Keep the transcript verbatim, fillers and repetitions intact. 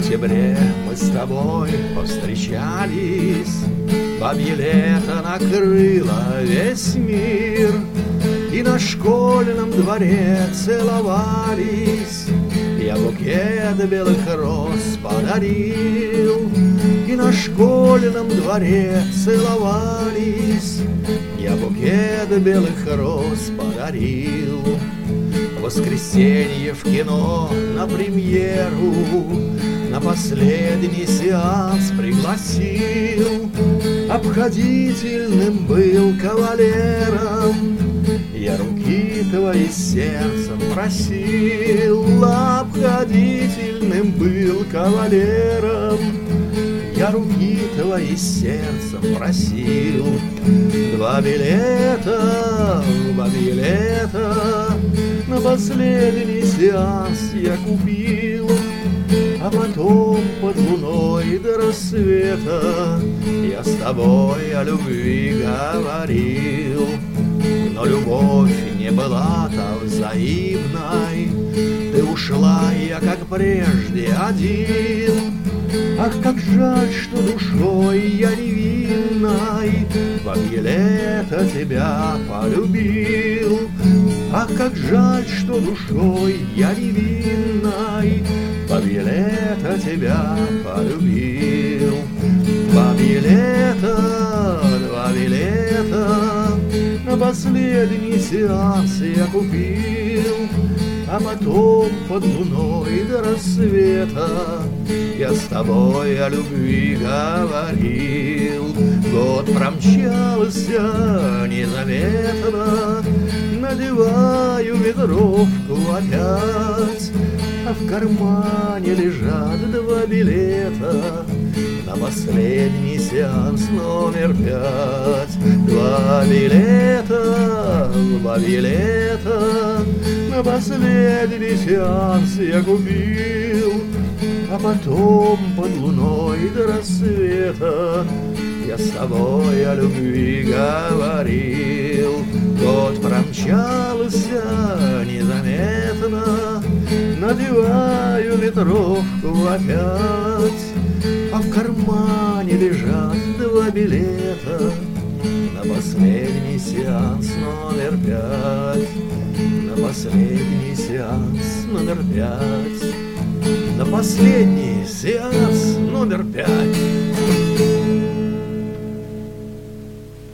сентябре мы с тобой повстречались, бабье лето накрыло весь мир, и на школьном дворе целовались. Я букет белых роз подарил, и на школьном дворе целовались. Я букет белых роз подарил. В воскресенье в кино на премьеру на последний сеанс пригласил. Обходительным был кавалером, я руки твои сердцем просил. Обходительным был кавалером, я руки твои сердцем просил. Два билета, два билета на последний сеанс я купил, а потом под луной до рассвета я с тобой о любви говорил. Но любовь не была-то взаимной, ты ушла, я как прежде один. Ах, как жаль, что душой я невинной бабье лето тебя полюбил. Ах, как жаль, что душой я невинной бабье лето тебя полюбил. Два билета, два билета на последний сеанс я купил, а потом под луной до рассвета я с тобой о любви говорил. Год промчался незаметно, надеваю ветровку опять, а в кармане лежат два билета на последний сеанс номер пять. Два билета, два билета на последний сеанс я купил, а потом под луной до рассвета я с тобой о любви говорил. Год промчался незаметно, надеваю ветровку опять, а в кармане лежат два билета на последний сеанс номер пять. На последний сеанс номер пять. На последний сеанс номер пять.